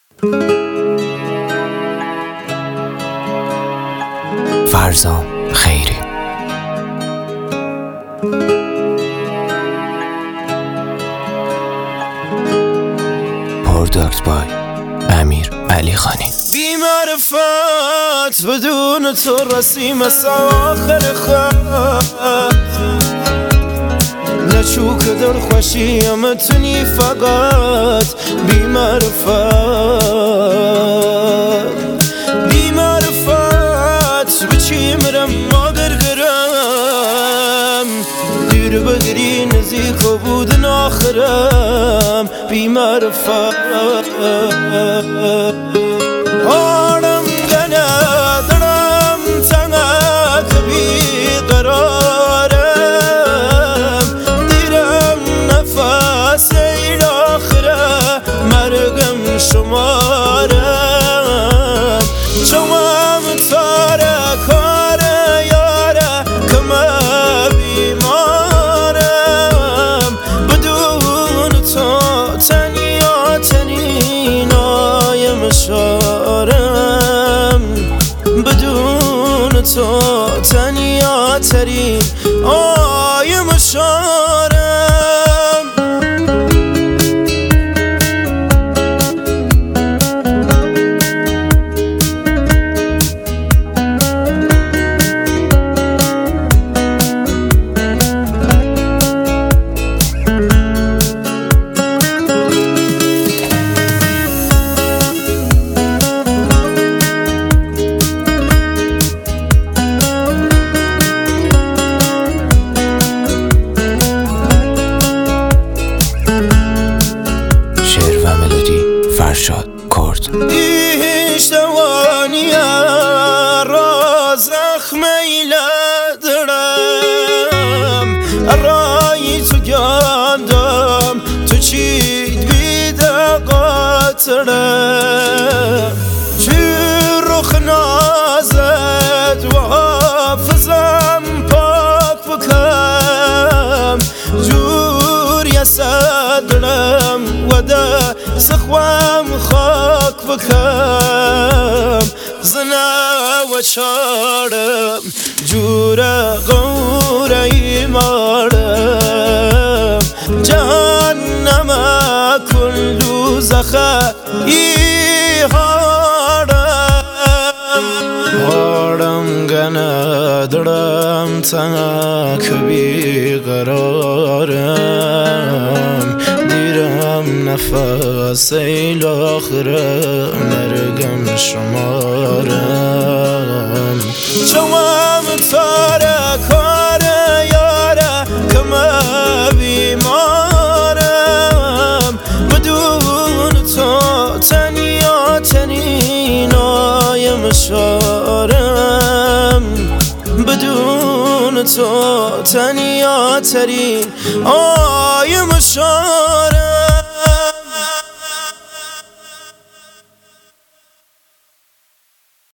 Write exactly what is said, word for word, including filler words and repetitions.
فرزام خیری. پروداکت بای امیر علی خانی. بی معرفت بدون تو رسیم از آخر خط، نچوک در خوشیم تونی فقط بی معرفت. بی معرفت بچی مرم ما گرگرم، دیر بگری نزیکا بودن آخرم بی معرفت. آرم گنه درم تنک بی قرارم، دیرم نفس ایل آخره مرگم شمارم. چوام تاره کار یاره کمه بیمارم، بدون تو تنیا تنینای مشارم، بدون تو تنیا ترین آی مشارم. فرشاد کرد. ایش دوانیه را زخم ایلدرم، رای تو گندم تو چید بیده قاترم. چی رخ نازد و حافظم پاک بکم، جور یسدرم و ده سخوام خاک بکم. زنا و چارم جور غوره مارم، جهنم کن دوزخه ای هارم. هارم گنه درم تنک بی قرارم، دیرم نفس ایل آخره مرگم شمارم. چوام تاره کار یاره کمه بیمارم، بدون تو تنیا تنینای مشارم، بدون تو تنیا ترین آی مشارم.